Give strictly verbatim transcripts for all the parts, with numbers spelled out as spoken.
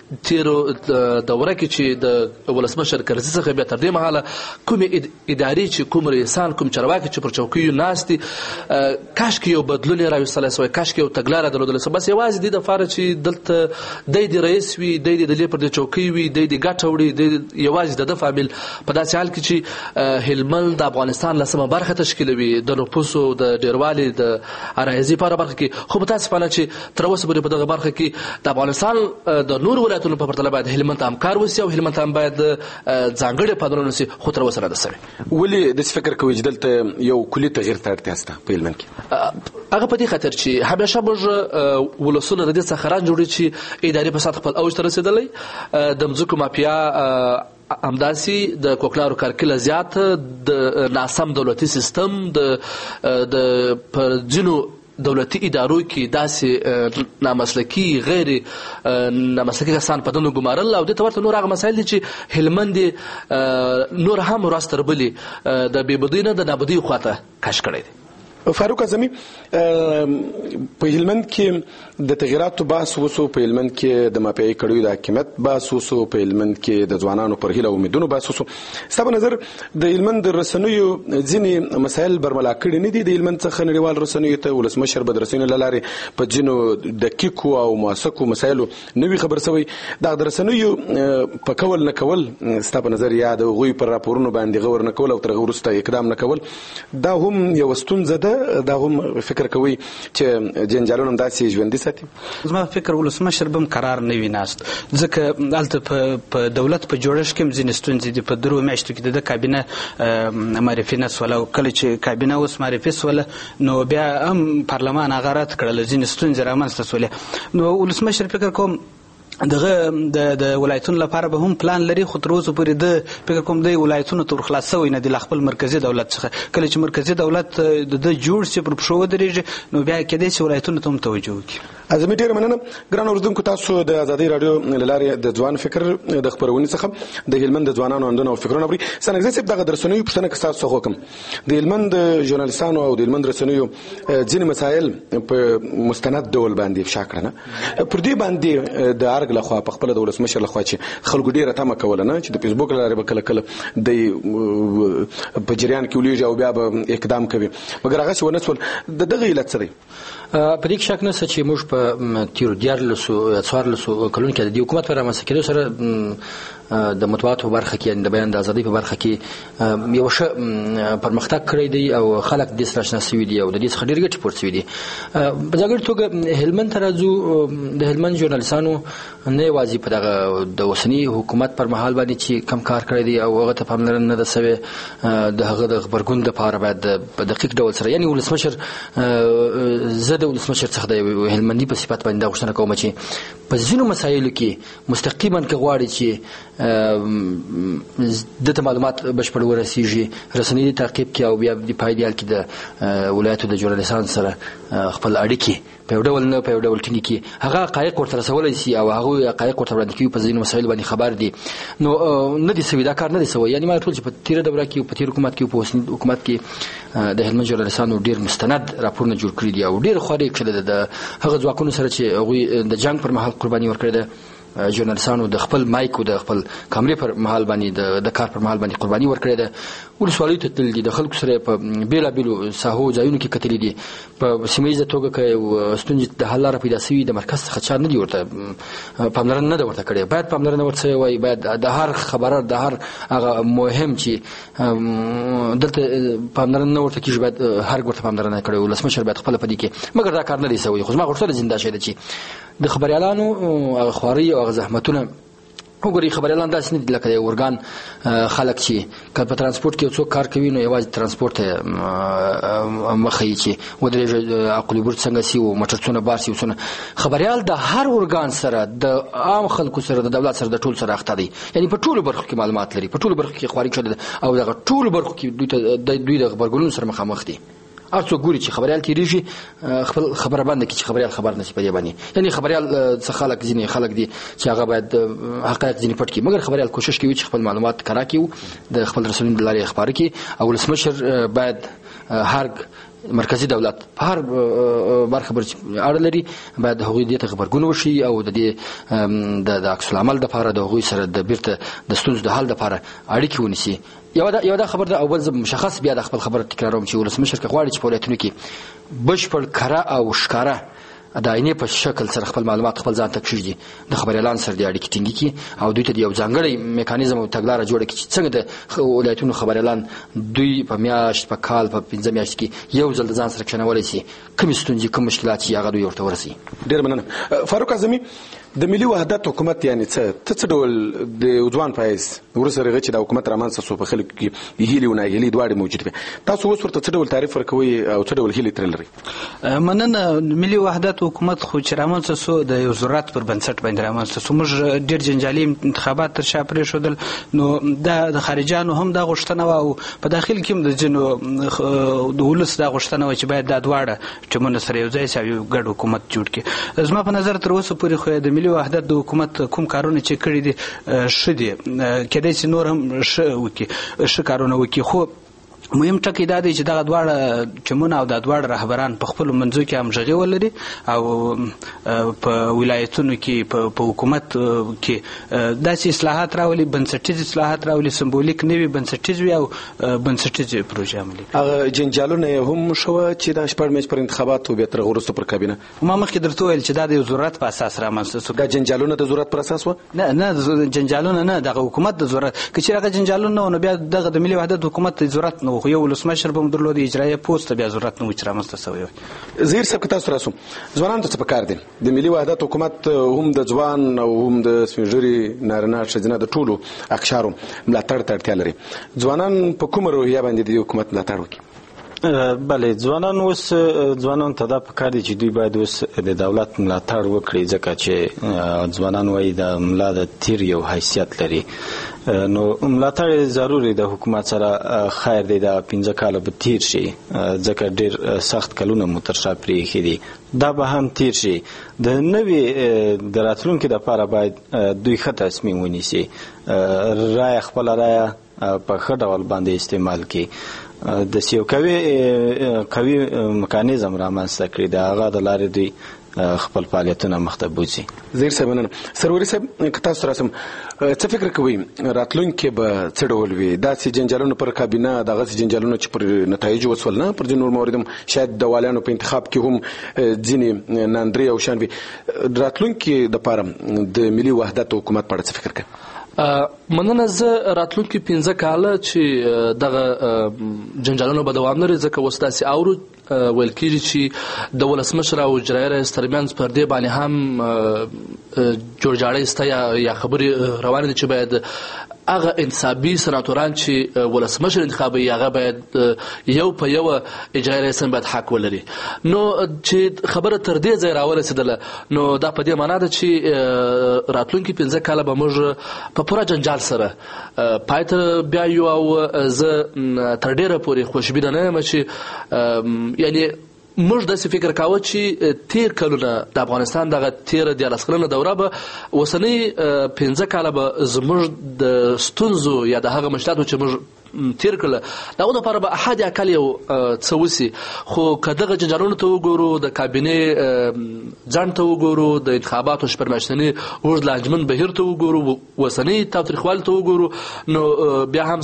تیرو دوره کې چې د ولسمشر کرزي څخه بیا تر دې مهاله کومې ادارې چې کوم رئیسان کوم چارواکي چې پر چوکیو ناست دي کاشکې یو بدلون یې راوستلی سوی، کاشکې یو تګلاره درلودلی سوی. بس یوازې دې دپاره چې دلته دی د رئیس وي، دی د دلې پر دې چوکۍ وي، دی د ګټه وړي، دی یوازې د ده فامیل په داسې حال کې چې هلمند د افغانستان لسمه برخه تشکیلوي د نفوسو د ډیروالي د عرایضي په اړه برخه کې. خو متاسفانه چې تر اوسه پورې په دغه برخه کې د افغانستان د نورو ولایتونو په پرتله باید هلمند ته هم کار وسي او هلمند ته هم باید ځانګړې پاملرنه وسي، خو تر اوسه نه ده سوې. ولې داسې فکر کوئ چې دلته یو کلي تغییر ته اړتیا شته په هلمند کې؟ هغه په دې خاطر چې همیشه موږ ولسونه د دې څخه رنجوړي چې ادارې فساد خپل اوج ته رسېدلی، د مځکو مافیا همداسې د کوکلارو کارکله زیات، د ناسم دولتي سیستم، د په ځینو دولتي ادارو کې داسې نامسلکي غیر نامسلکي کسان په دنو ګمارل، او دې ته ورته نور هغه مسایل دي چې هلمند نور هم ورځ تر بلې د بېبودۍ نه د نابودۍ خواته کش کړی دی. فاروق اعظمي، په هلمند کې د تغییراتو بحث وسو، په هلمند کې د مافیایي کړیو د حاکمیت بحث وسو، په هلمند کې د ځوانانو پر هیله او امیدونو بحث وسو. ستا په نظر د هلمند د رسنیو ځینې مسایل برملا کړي نه دي د هلمند څخه نړیوال رسنیو ته؟ ولسمشر به د رسنیو له لارې په ځینو دقیقو او موثقو مسایلو نه وي خبر سوی. دغه د رسنیو په کول نه کول ستا په نظر یا د هغوی پر راپورونو باندې غور نه کول او تر هغه وروسته اقدام نه کول، دا هم یوه ستونزه ده؟ دا هم فکر کوي چې جنجالونه همداسې ژوندي ساتي؟ زما فکر ولسمشر به هم قرار نه وي ناست، ځکه هلته په دولت په جوړښت کې هم ځینې ستونزې دي. په درو میاشتو کې د ده کابینه معرفي نه سوله، او کله چې کابینه اوس معرفي سوله نو بیا هم پارلمان هغه رد کړله، ځینې ستونزې رامنځته سولې. نو ولسمشر فکر کوم دغه د ولایتونو لپاره به هم پلان لري، خو تر اوسه پورې د فکر کوم د ولایتونو ته ورخلاص شوی نه دی له خپل مرکزي دولت څخه. کله چې مرکزي دولت د ده جوړ شي، پر پښو ودرېږي، نو بیا کېدای شي ولایتونو ته هم توجه وکړي. اعظمي، ډېره مننه. ګران اورېدونکو، تاسو د ازادۍ راډیو له لارې د ځوان فکر د خپرونې څخه د هلمند د ځوانانو اندونه او فکرونه اورئ. ثناګزی صاحب، دغه د رسنیو پوښتنه که ستاسو څخه وکړم، د هلمند ژورنالستانو او د هلمند رسنیو ځینې مسایل په مستند ډول باندې افشا کړه، پر دې باندې د ارګ لخوا په خپله د ولسمشر لخوا چې خلکو ډېره تمه کوله نه چې د فیسبوک له لارې به کله کله د په جریان کې ولېږي او بیا به اقدام کوي، مګر هغسې ونه سول. د دغه علت څه دی؟ په دې کې شک نشته چې موږ په تېرو دیارلسو څوارلسو کلونو کې د دې حکومت په رامنځته کېدو سره د مطبوعاتو په برخه کې، د بیان د ازادۍ په برخه کې یو ښه پرمختګ کړی دی او خلک دې سره اشنا شوي دي او د دې څخه ډېرې ګټې پورته شوي دي. په ځانګړې توګه هلمند ته راځو، د هلمند ژورنالستانو نه یوازې په دغه د اوسني حکومت پر مهال باندې چې کم کار کړی دی او هغه ته پاملرنه نه ده سوې، د هغه د غبرګون دپاره باید په دقیق ډول سره، یعنې ولسمشر، زه د ولسمشر څخه د هلمندي په صفت باندې دا غوښتنه کوم چې په ځینو مسایلو کې مستقیما که غواړي چې دته معلومات بشپړ ورسیږي، رسنیي تعقیب کې او بیا د پایدیال کې د ولایتو د ژورنالستانو سره خپل اړیکې په یو ډول نه په یو ډول ټینګې کړي، هغه حقایق ورته رسولی شي او هغوی حقایق ورته وړاندې کوي، په ځینو مسایلو باندې خبر دي. نو نه دي سوي، دا کار نه دی سوی. یعنې ما ټول چې په تېره دوره کې په تېر حکومت کې په اوسني حکومت کې د هلمند ژورنالستانو ډېر مستند راپورونه جوړ کړي دي او ډېره خواري کړې ده د هغه ځواکونو سره چې هغوی د جنګ پر مهال قرباني ورکړې ده. ژورنالستانو د خپل مایک او د خپل کامرې پر مهال باندې د کار پر مهال باندې قرباني ورکړې ده. ولسوالیو ته تللي دي، د خلکو سره په بېلابېلو ساحو ځایونو کې کتلي دي. په سیمه ییزه توګه که یو ستونزې د حل لاره پیدا شوي، د مرکز څخه چا نه دي ورته پاملرنه نه ده ورته کړې. باید پاملرنه ورته شوې وای، باید د هر خبره د هر هغه مهم چې دلته پاملرنه نه ورته کېږي، باید هر ورته پاملرنه کړې. ولسمشر باید خپله په دې کې، مګر دا کار نه دی شوی. خو زما غوښتنه ځینې دا شی ده چې د خبریالانو هغه خوارۍ او هغه زحمتونه وګورئ. خبریالان داسې نه دي لکه د اورګان خلک چې که په ترانسپورټ کې یو څوک کار کوي نو یوازې ترانسپورټ ته مخه یي چې ودرېږه عقلي برج څنګه سي و موټر څونه بار سي و څونه. خبریال د هر اورګان سره، د عام خلکو سره، د دولت سره، د ټول سره اخته دی. یعنې په ټولو برخو کې معلومات لري، په ټولو برخو کې خواري کړې ده او دغه ټولو برخو کې دوی د غبرګونونو سره مخامخ دي. هر څوک ګوري چې خبریال تېرېږي خپل خبره بنده کړي چې خبریال خبر نه شي په دې باندې. یعنې خبریال څه خلک ځینې خلک دي چې هغه باید حقایق ځینې پټ کړي، مګر خبریال کوشش کوي چې خپل معلومات کره کړي، د خپل رسنیو له لارې خپاره کړي. او ولسمشر باید هر مرکزی دولت په هر برخه اړه لري باید هغوی دې ته غبرګون وشي او د دې د عکس العمل دپاره د هغوی سره د بیرته د ستونزو د حل دپاره اړیکې ونیسي. یو دا یو دا خبر ده او بل مشخص بیا د خپل خبره تکراروم چې ولسمشر که غواړي چې په ولایتونو کې بشپړ کره او ښکاره د آینې په شکل سره خپل معلومات خپل ځان ته کښږدي د خبریالان سره د اړیکې ټینګې کړي او دوی ته د یو ځانګړی میکانیزم او تګلاره جوړه کړي چې څنګه د ولایتونو خبریالان دوی په میاشت په کال په پنځه میاشت کې یو ځل د ځان سره کښېنولی شي کومې ستونزې کوم مشکلات چې هغه دوی ورته ورسوي. ډېر مننه. فاروق اعظمي د ملي وحدت حکومت یعنې څه ته څه ډول د ځوان په حیث وروسته هغه چې د حکومت رامنځته شو په خلکو کې هیلې او ناهیلې دواړې موجود وي تاسو اوس ورته څه ډول تعریف ورکوئ او څه ډول هیلې ترې لرئ؟ مننه. ملي وحدت حکومت خو چې رامنځته شو د یو ضرورت پر بنسټ باندې رامنځته شو. موږ ډېر جنجالي انتخابات تر شا پرېښودل نو دا د خارجیانو هم دا غوښتنه وه او په داخل کې هم د ځینو د ولس دا غوښتنه وه چې باید دا دواړه ټیمونه سره یو ځای شي او یو ګډ حکومت جوړ کړي. زما په نظر تر اوسه پورې خو د ملي وحدت د حکومت کوم کارونه چې کړي دي ښه دي کېدای شي نور هم ښه وکړي ښه کارونه وکړي خو مهم ټکی دا دی چې دغه دواړه ټیمونه او دا دواړه رهبران په خپلو منځو کې همغږي ولري او په ولایتونو کې په حکومت کې داسې اصلاحات راولي بنسټیز اصلاحات راولي سمبولیک نه وي بنسټیز وي او بنسټیزې پروژې عملي کړي. هغه جنجالونه یې هم شوه چې دا شپږ میاشتې پر انتخاباتو بیا تر هغه وروسته پر کابینه ما مخکې درته وویل چې دا د یو ضرورت په اساس رامنځته شو. دا جنجالونه د ضرورت پر اساس وه؟ نه نه جنجالونه نه دغه حکومت د ضرورت که چېرې هغه جنجالونه نه وو نو بیا دغه د ملي وحدت حکومت د ضرورت نه خو یو ولسمشر به هم درلود اجرایه پوسټ بیا ضرورت نه و چې رامنځته شوی وی. زهیر صاحب که تاسو راسو ځوانانو ته څه پکار دي د ملي وحدت حکومت هم د ځوان او هم د سپین ږیري نارینه ښځینه د ټولو اقشارو ملاتړ ته اړتیا لري. ځوانان په کومه روحیه باندې د حکومت ملاتړ وکړي؟ بله ځوانان اوس ځوانانو ته دا پکار دي چې دوی باید اوس د دولت ملاتړ وکړي ځکه چې ځوانان وایي د ملا د تیر یو حیثیت لري نو ملاتړ ضروري د حکومت سره خیر دی د پنځه کاله به تیر شي ځکه ډېر سخت کلونه مو تر شا پرېښي دي دا به هم تیر شي. د نوي د راتلونکي دپاره باید دوی ښه تصمیم ونیسي رایه خپله رایه په ښه ډول باندې استعمال کړي د یو قوي قوي میکانیزم رامنځته کړي د هغه د لارې دوی خپل فعالیتونه مخته بوځي. زهیر صاحب مننه. سروري صاحب که تاسو راسم څه فکر کوئ راتلونکي به څه ډول وي؟ داسې جنجالونه پر کابینه دغسې جنجالونه چې پر نتایجو وسول نه پر ځینو نور موارد هم شاید د والیانو په انتخاب کې هم ځینې ناندرې او شان وي راتلونکي دپاره د ملي وحدت حکومت په اړه څه فکر کوئ؟ مننه. زه راتلونکي پنځه کاله چې دغه جنجالونه به دوام لري ځکه اوس داسې اورو ویل کېږي چې د ولسمشر او اجرایه رئیس ترمنځ پر دې باندې هم جوړجاړی شته یا خبرې روانې دي چې باید هغه انتصابي سناتوران چې ولسمشر انتخابوي هغه باید یو په یو اجرایه رئیس هم باید حق ولري. نو چې خبره تر دې ځای راورسېدله نو دا په دې معنا ده چې راتلونکي پنځه کاله به موږ په پوره جنجال سره پای ته بیایو او زه تر ډېره پورې خوشبینه نه یم چې یعنی موږ داسې فکر کاوه چې تیر کلونه د افغانستان دغه تیره دیارلس کلنه دوره به اوسنۍ پنځه کاله به زموږ د ستونزو یا د هغه مشکلاتو چې موږ تیر کړله د هغو دپاره به حد اقل یو څه وسي خو که دغه جنجالونو ته وګورو د کابینې ځنډ ته وګورو د انتخاباتو شپږ میاشتني اوږد لانجمن بهیر ته وګورو اوسنۍ تاوتریخوالي ته وګورو نو بیا هم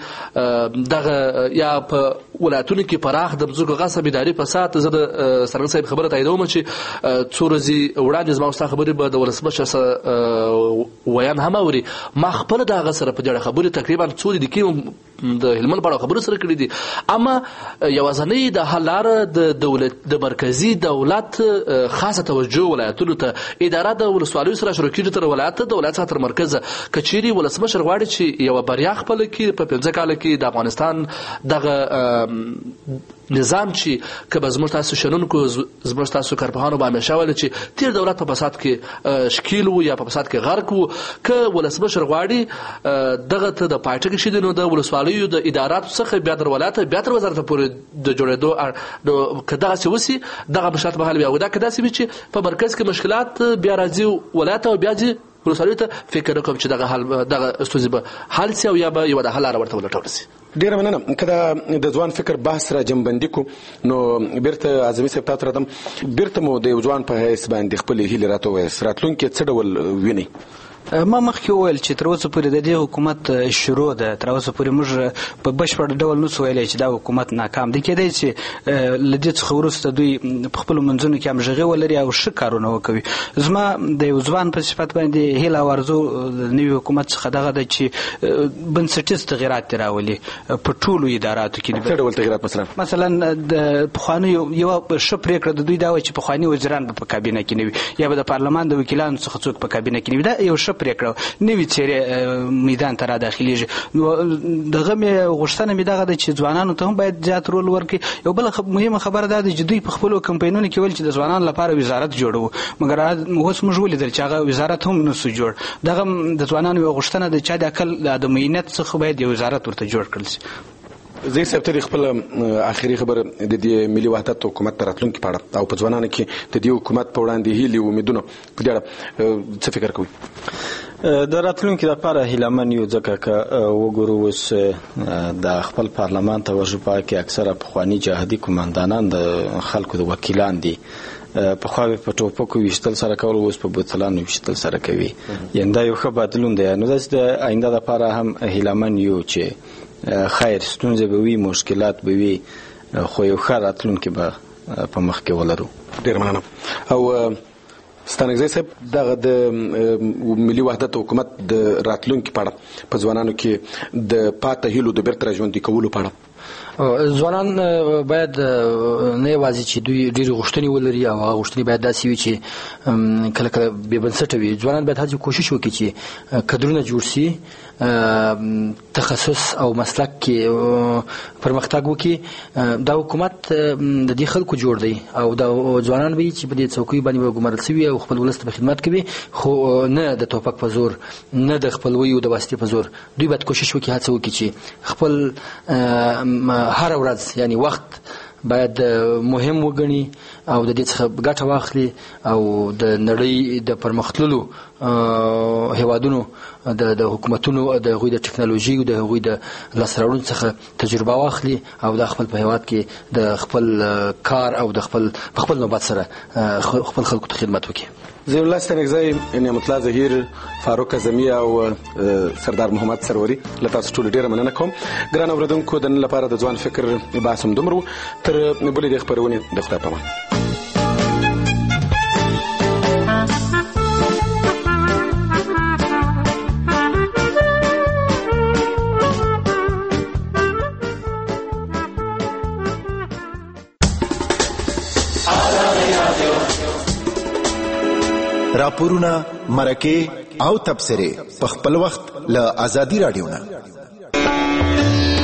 سړي دغه یا په ولایتونو کې پراخ د مځکو غصب اداري فساد زه د څرنګه صاحب خبره تاییدوم چې څو ورځې وړاندې زما ستا خبرې به د ولسمشر سره ویان هم اوري ما خپله د هغه سره په دې اړه خبرې تقریبا څو دقیقې د هلمند په اړه خبرو سره کړي دي اما یوازنۍ د حل لاره د دولت د مرکزي دولت خاصه توجه ولایتونو ته اداره د ولسوالیو سره شروع کېږي تر ولایت د ولایت څخه تر مرکزه که چیرې ولسمشر غواړي چې یوه بریا خپله کړي په پنځه کاله کې د افغانستان دغه نظام چې که به زموږ تاسو شنونکو زموږ تاسو کارپوهانو به همیشه ویل چې تیر دولت په فساد کې ښکیل و یا په فساد کې غرق و که ولسمشر غواړي دغه ته د پایټه کې شي نو د ولسوالیو د اداراتو څخه بیا تر ولایت بیا تر وزارت پورې د جوړېدو که دغسې وسي دغه مشکلات به حل وي او دا که داسې وي چې په مرکز کې مشکلات بیا راځي ولایت او بیا ځي ولسوالیو ته فکر وکړم چې دغه حل دغه ستونزې به حل سي او یا به یوه د حل لاره ورته ولټول سي. ډیره مننه. که د ځوان فکر بحث را جمعبندي کو نو بیرته اعظمي صاحب تاسو راځم، بیرته مو د یو ځوان په حیث باندې خپلې هیلې راته ووایاست، راتلونکي څه ډول وینئ؟ ما مخکې وویل چې تر اوسه پورې د دې حکومت شروع ده، تر اوسه پورې موږ په بشپړ ډول نشو ویلی چې دا حکومت ناکام دی. کېدای چې له دې څخه وروسته دوی په خپلو منځونو کې همغږي ولري او ښه کارونه وکوي. زما د یو ځوان په صفت باندې هیله او آرزو د نوي حکومت څخه دغه ده چې بنسټیز تغیرات یې راولي په ټولو اداراتو کې. څه ډول تغیرات؟ مثلا مثلا د پخوانیو یوه ښه پرېکړه د دوی دا وه چې پخواني وزیران به په کابینه کې نه وي، یا به د پارلمان د وکیلانو څخه څوک په کابینه کې نه وي. دا یو ښه پرېکړه، نوي څېرې میدان ته را داخلیږي. نو دغه مې غوښتنه مې دغه ده چې ځوانانو ته هم باید زیات رول ورکړي. یو بله مهمه خبره دا ده چې دوی په خپلو کمپاینونو کې ویل چې د ځوانانو لپاره وزارت جوړوو، مګر اوس موږ ولیدل چې هغه وزارت هم نسو جوړ. دغه د ځوانانو یوه غوښتنه ده چې د عقل د ادمیت څخه باید یو وزارت ورته جوړ کړل شي. زه صاحب ته خپل آخري خبره د دې ملي وحدت حکومت په راتلونکي په اړه او په ځوانانو کې د دې حکومت په وړاندې هیلې او امیدونه په دې اړه څه فکر کوئ؟ د راتلونکي لپاره هیلهمن یو، ځکه که وګورو اوس د خپل پارلمان توجه په کې اکثره پخواني جهادي قومندانان د خلکو د وکیلان دي. پخوا په ټوپکو ویشتل سره کول، اوس په بوتلانو ویشتل سره کوي. یعنې دا یو ښه بدلون دی. نو داسې د آینده لپاره هم هیلهمن یو چې خیر ستونزې به وي، مشکلات به وي، خو یو ښه راتلونکی به په مخ کې ولرو. ډېر مننه. او ستانکزی صاحب، دغه د ملي وحدت حکومت د راتلونکي په اړه په ځوانانو کې د پاته هیلو د بیرته راژوندي کولو په اړه ځوانان باید نه یوازې چې دوی ډېرې غوښتنې ولري او هغه غوښتنې باید داسې وي چې کله کله بې بنسټه وي. ځوانان باید هڅې کوشش وکړي چې کدرونه جوړ سي، تخصص او مسلک کې پرمختګ وکړي. دا حکومت د دې خلکو جوړ دی او دا ځوانان به چې په دې څوکۍ باندې به ګمارل سوي او خپل ولس ته خدمت کوي، خو نه د توپک په زور، نه د خپلوۍ او د واسطې په زور. دوی باید کوشش وکړي، هڅه وکړي چې خپل هر ورځ یعنی وخت باید مهم وګڼي او د دې څخه ګټه واخلي او د نړۍ د پرمختللو هیوادونو د حکومتونو د هغوی د ټکنالوژي او د هغوی د لاسته راوړنو څخه تجربه واخلي او د خپل په هیواد کې د خپل کار او د خپل په خپل نوبت سره خپل خلکو ته خدمت وکړي. ضیاء الله ستانکزی، نعمت الله ظهیر، فاروق اعظمي او سردار محمد سروري، له تاسو ټولو ډېره مننه کوم. ګران اورېدونکو، د نن لپاره د ځوان فکر بحث هم دومره و. تر بلې د خپرونې د خدای په امان. راپورونه، مرکې او تبصرې په خپل وخت له آزادي رادیو نه.